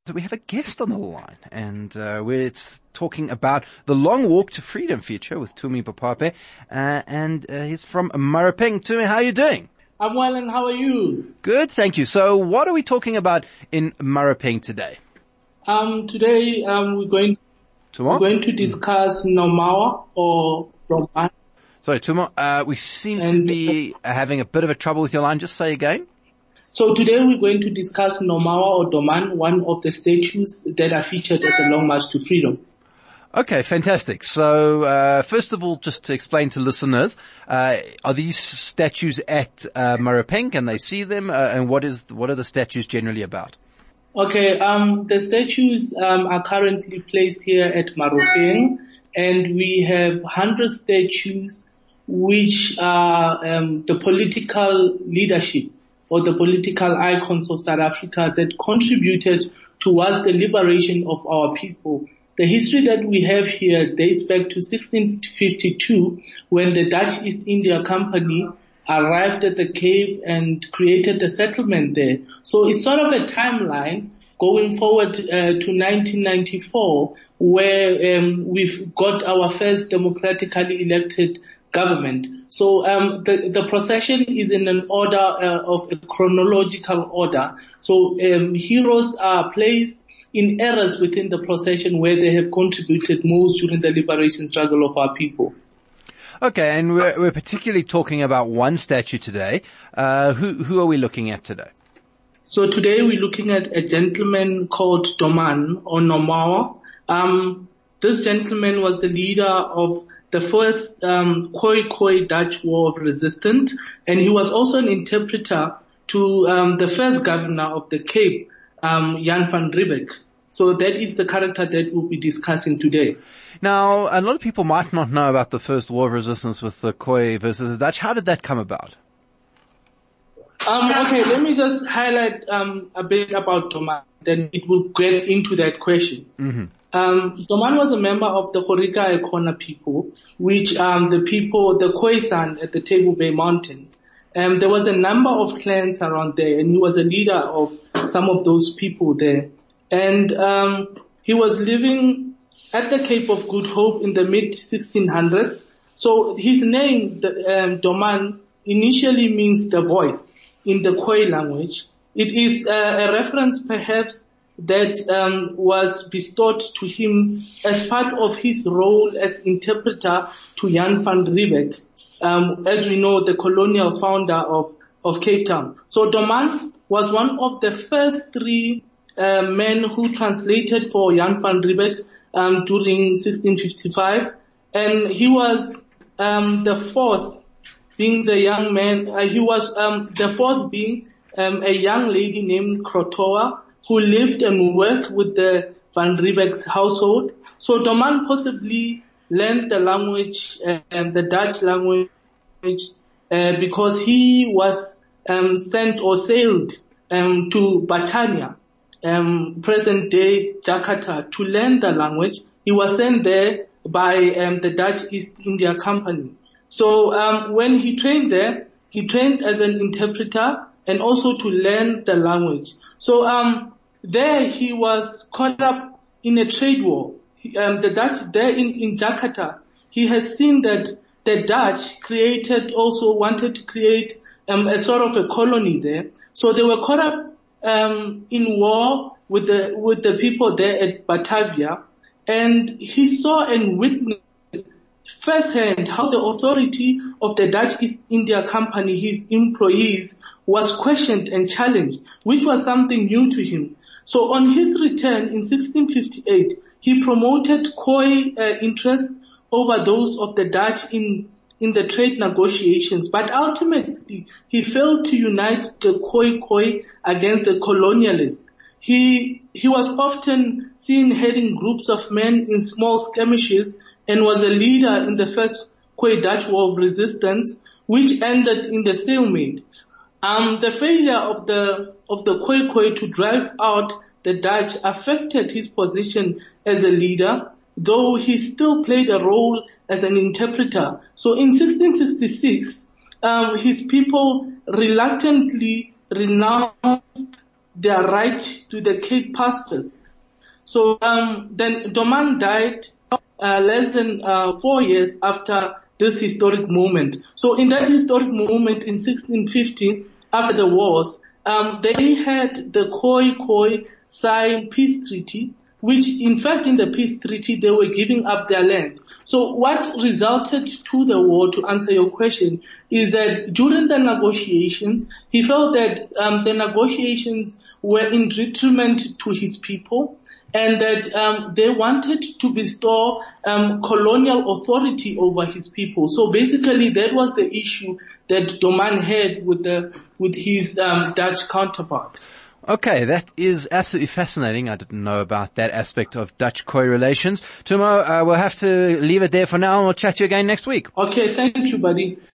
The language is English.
We have a guest on the line, and we're talking about the Long Walk to Freedom feature with Tumi Papape, and he's from Marapeng. Tumi, how are you doing? I'm well, and how are you? Good, thank you. So what are we talking about in Marapeng today? Today we're going to discuss Nomawa or Doman. Sorry, Tuma, we seem to be having a bit of a trouble with your line. Just say again. So today we're going to discuss Nomawa or Doman, one of the statues that are featured at the Long March to Freedom. Okay, fantastic. So, first of all, just to explain to listeners, are these statues at Marapeng? Can they see them? And what are the statues generally about? Okay, the statues are currently placed here at Marapeng, and we have 100 statues which are the political leadership or the political icons of South Africa that contributed towards the liberation of our people. The history that we have here dates back to 1652 when the Dutch East India Company arrived at the Cape and created a settlement there. So it's sort of a timeline going forward to 1994 where we've got our first democratically elected government. So the procession is in an order of a chronological order. So heroes are placed in eras within the procession where they have contributed most during the liberation struggle of our people. Okay, and we're particularly talking about one statue today. Who are we looking at today? So today we're looking at a gentleman called Doman or Nomawa. This gentleman was the leader of the first Khoi Dutch War of Resistance, and he was also an interpreter to the first governor of the Cape, Jan van Riebeeck. So that is the character that we'll be discussing today. Now, a lot of people might not know about the first war of resistance with the Khoi versus the Dutch. How did that come about? Okay, let me just highlight a bit about Doman, then it will get into that question. Mm-hmm. Doman was a member of the Gorica Ikona people, which the Khoisan at the Table Bay Mountain. There was a number of clans around there, and he was a leader of some of those people there. And he was living at the Cape of Good Hope in the mid-1600s. So his name, Doman, initially means the voice in the Khoi language. It is a reference perhaps that was bestowed to him as part of his role as interpreter to Jan van Riebeeck, as we know, the colonial founder of Cape Town. So Doman was one of the first three men who translated for Jan van Riebeeck during 1655, and he was the fourth, being the young man. He was the fourth being a young lady named Krotoa, who lived and worked with the Van Riebeeck's household. So Doman possibly learned the language, the Dutch language, because he was sent or sailed to Batania, present day Jakarta, to learn the language. He was sent there by the Dutch East India Company. So when he trained there, he trained as an interpreter and also to learn the language. So there he was caught up in a trade war. The Dutch there in Jakarta, he has seen that the Dutch wanted to create a sort of a colony there. So they were caught up in war with the people there at Batavia, and he saw and witnessed firsthand how the authority of the Dutch East India Company, his employees, was questioned and challenged, which was something new to him. So on his return in 1658, he promoted Khoi interests over those of the Dutch in the trade negotiations, but ultimately he failed to unite the Khoi against the colonialists. He was often seen heading groups of men in small skirmishes and was a leader in the first Khoi Dutch War of Resistance, which ended in the stalemate. The failure of the Khoi to drive out the Dutch affected his position as a leader, though he still played a role as an interpreter. So in 1666, his people reluctantly renounced their right to the Cape pastures. So then Doman died less than 4 years after this historic moment. So in that historic moment in 1615, after the wars, they had the Khoi sign peace treaty, which in fact in the peace treaty they were giving up their land. So what resulted to the war, to answer your question, is that during the negotiations, he felt that the negotiations were in detriment to his people, and that they wanted to bestow colonial authority over his people. So basically, that was the issue that Doman had with his Dutch counterpart. Okay, that is absolutely fascinating. I didn't know about that aspect of Dutch-Khoi relations. Tumo, we'll have to leave it there for now, and we'll chat to you again next week. Okay, thank you, buddy.